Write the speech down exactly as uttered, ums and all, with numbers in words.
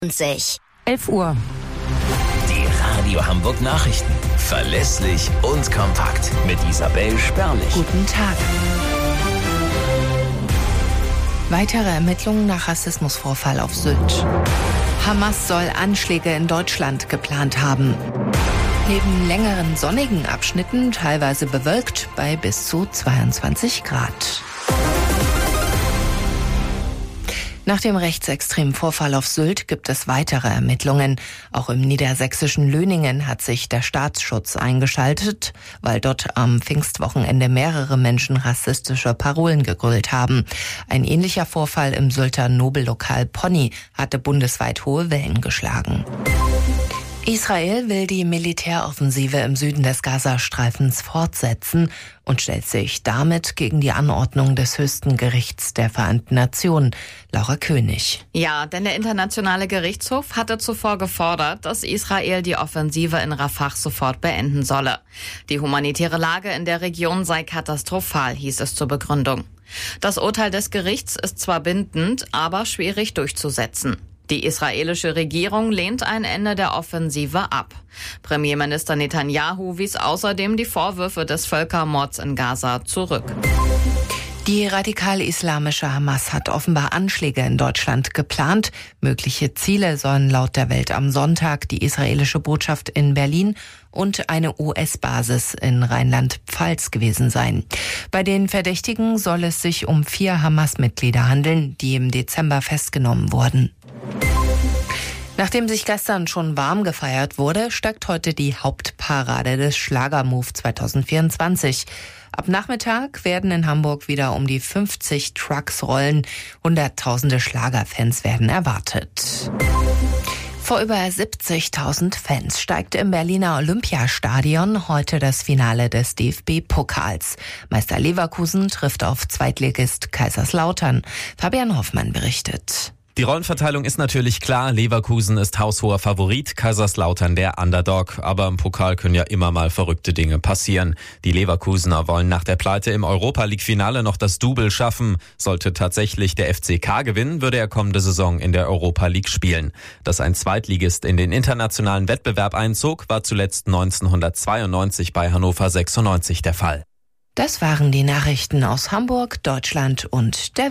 elf Uhr. Die Radio Hamburg Nachrichten. Verlässlich und kompakt. Mit Isabel Spärlich. Guten Tag. Weitere Ermittlungen nach Rassismusvorfall auf Sylt. Hamas soll Anschläge in Deutschland geplant haben. Neben längeren sonnigen Abschnitten teilweise bewölkt bei bis zu zweiundzwanzig Grad. Nach dem rechtsextremen Vorfall auf Sylt gibt es weitere Ermittlungen. Auch im niedersächsischen Löningen hat sich der Staatsschutz eingeschaltet, weil dort am Pfingstwochenende mehrere Menschen rassistische Parolen gegrölt haben. Ein ähnlicher Vorfall im Sylter Nobellokal Pony hatte bundesweit hohe Wellen geschlagen. Israel will die Militäroffensive im Süden des Gazastreifens fortsetzen und stellt sich damit gegen die Anordnung des höchsten Gerichts der Vereinten Nationen. Laura König. Ja, denn der Internationale Gerichtshof hatte zuvor gefordert, dass Israel die Offensive in Rafah sofort beenden solle. Die humanitäre Lage in der Region sei katastrophal, hieß es zur Begründung. Das Urteil des Gerichts ist zwar bindend, aber schwierig durchzusetzen. Die israelische Regierung lehnt ein Ende der Offensive ab. Premierminister Netanyahu wies außerdem die Vorwürfe des Völkermords in Gaza zurück. Die radikal-islamische Hamas hat offenbar Anschläge in Deutschland geplant. Mögliche Ziele sollen laut der Welt am Sonntag die israelische Botschaft in Berlin und eine U S-Basis in Rheinland-Pfalz gewesen sein. Bei den Verdächtigen soll es sich um vier Hamas-Mitglieder handeln, die im Dezember festgenommen wurden. Nachdem sich gestern schon warm gefeiert wurde, steigt heute die Hauptparade des Schlagermove zwanzig vierundzwanzig. Ab Nachmittag werden in Hamburg wieder um die fünfzig Trucks rollen. Hunderttausende Schlagerfans werden erwartet. Vor über siebzigtausend Fans steigt im Berliner Olympiastadion heute das Finale des D F B-Pokals. Meister Leverkusen trifft auf Zweitligist Kaiserslautern. Fabian Hoffmann berichtet. Die Rollenverteilung ist natürlich klar. Leverkusen ist haushoher Favorit, Kaiserslautern der Underdog. Aber im Pokal können ja immer mal verrückte Dinge passieren. Die Leverkusener wollen nach der Pleite im Europa-League-Finale noch das Double schaffen. Sollte tatsächlich der F C K gewinnen, würde er kommende Saison in der Europa League spielen. Dass ein Zweitligist in den internationalen Wettbewerb einzog, war zuletzt neunzehnhundertzweiundneunzig bei Hannover sechsundneunzig der Fall. Das waren die Nachrichten aus Hamburg, Deutschland und der